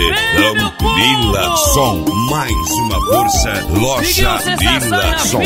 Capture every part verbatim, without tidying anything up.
Paredão Lila Som. Mais uma força. Loja Lila Som.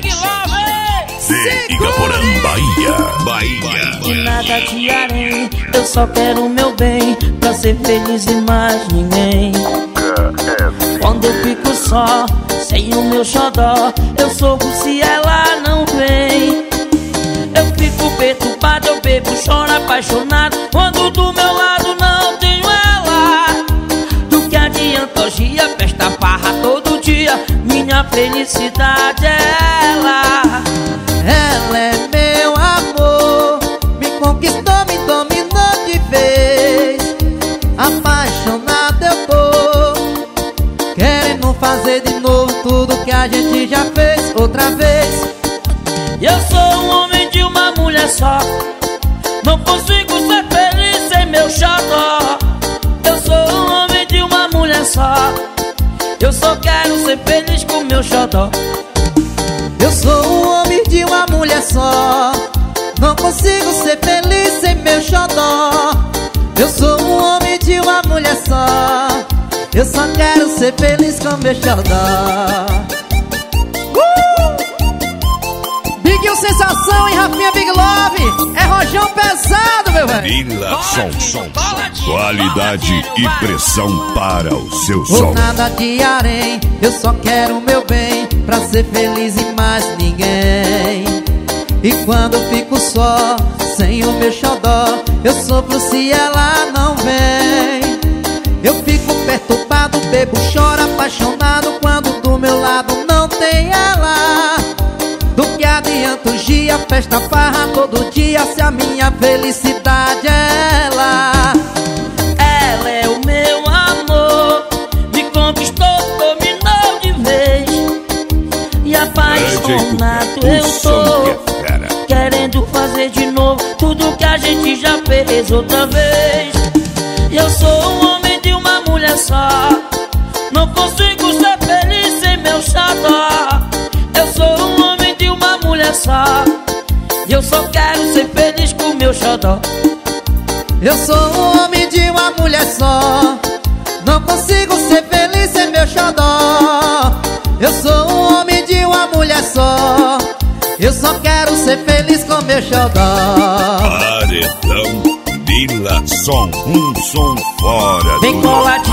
De Igaporã, Bahia. Bahia. De nada te harei, eu só quero o meu bem, pra ser feliz e mais ninguém. Quando eu fico só, sem o meu xodó, eu sofro se ela não vem. Eu fico perturbado, eu bebo, choro apaixonado, quando do meu lado não tenho ela. Do que adianta orgia, festa, farra todo dia, minha felicidade é ela. Ela é meu amor, me conquistou, me dominou de vez. Apaixonado eu tô, querendo fazer de novo tudo que a gente já fez outra vez. Eu sou um homem de uma mulher só, não consigo ser feliz sem meu xodó. Eu sou um homem de uma mulher só, eu só quero ser feliz com meu xodó. Eu sou um homem de uma mulher só, não consigo ser feliz sem meu xodó. Eu sou um homem de uma mulher só, eu só quero ser feliz com meu xodó. Sensação, hein, Rafinha Big Love? É rojão pesado, meu velho. Lila Som, som, som. Qualidade e pressão para o seu Por som. nada de harém, eu só quero o meu bem, pra ser feliz e mais ninguém. E quando eu fico só, sem o meu xodó, eu sofro se ela não vem. Eu fico perturbado, bebo, choro apaixonado, quando do meu lado não tem ela. Do que adianta o dia, festa, farra todo dia, se a minha felicidade é ela. Ela é o meu amor, me conquistou, dominou de vez. E apaixonado eu tô, querendo fazer de novo tudo que a gente já fez outra vez. Eu sou um homem de uma mulher só, não consigo ser feliz sem meu xodó. Eu sou um homem de uma mulher só, eu só quero ser feliz com meu xodó. Eu sou um homem de uma mulher só, não consigo ser feliz sem meu xodó. Eu sou um homem de uma mulher só, eu só quero ser feliz com meu xodó. Paredão Lila Som, um som fora Vem do colar